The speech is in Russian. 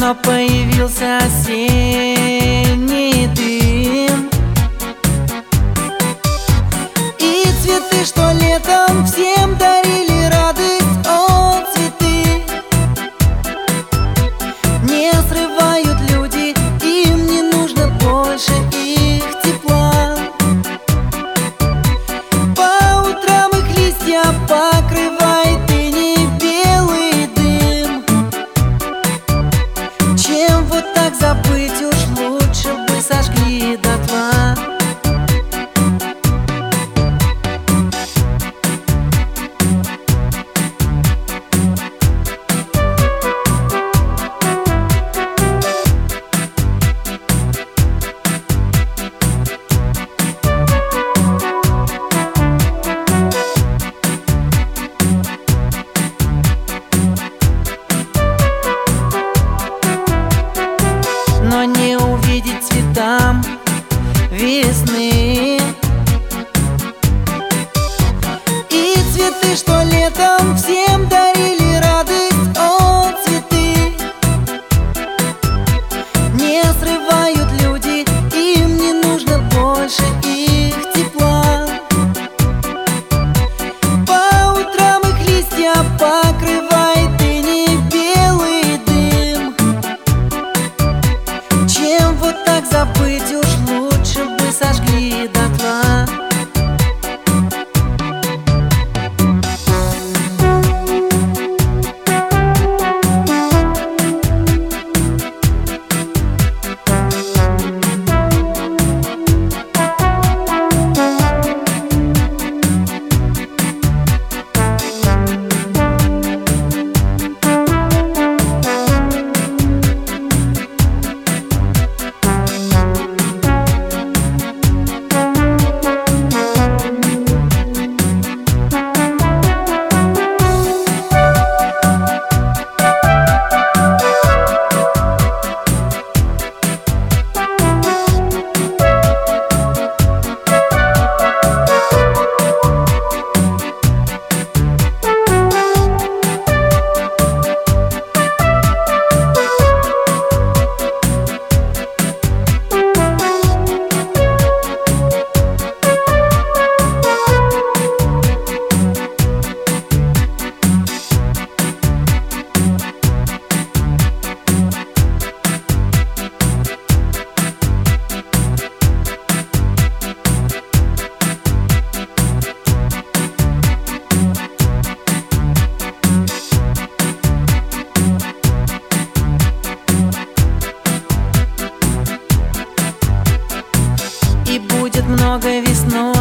когда появился осенний дым, и цветы, что летом всем дарили радость, о, цветы не срывают люди, им не нужно больше их тепла. По утрам их листья покрывает иней белый дым. Чем вот так забыть, уж лучше бы сожгли дотла. Но не увидеть цветам весны, и цветы, что летом всем дарили радость, о, цветы не срывают люди, им не нужно больше их тепла. По утрам их листья покрывает иней белый дым. Чем вот так забыть, уж лучше бы сожгли дотла. И будет много весной